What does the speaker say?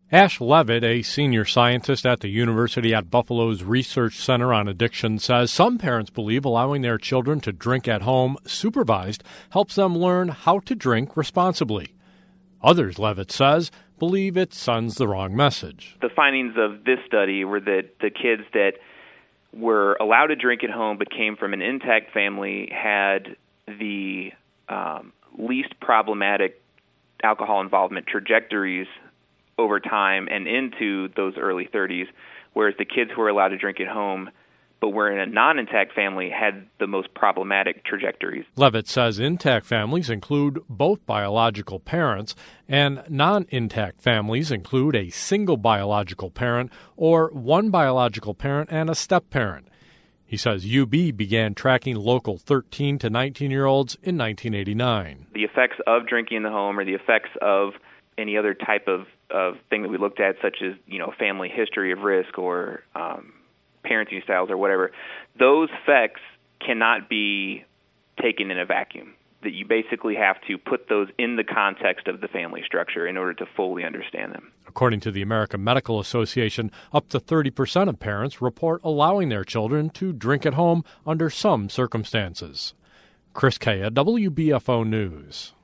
Ash Levitt, a senior scientist at the University at Buffalo's Research Center on Addiction, says some parents believe allowing their children to drink at home, supervised, helps them learn how to drink responsibly. Others, Levitt says, believe it sends the wrong message. The findings of this study were that the kids that were allowed to drink at home but came from an intact family had the least problematic alcohol involvement trajectories over time and into those early 30s, whereas the kids who were allowed to drink at home but were in a non-intact family had the most problematic trajectories. Levitt says intact families include both biological parents, and non-intact families include a single biological parent or one biological parent and a step-parent. He says UB began tracking local 13 to 19-year-olds in 1989. The effects of drinking in the home or the effects of any other type of thing that we looked at, such as, family history of risk or parenting styles or whatever, those effects cannot be taken in a vacuum. That you basically have to put those in the context of the family structure in order to fully understand them. According to the American Medical Association, up to 30% of parents report allowing their children to drink at home under some circumstances. Chris Kaya, WBFO News.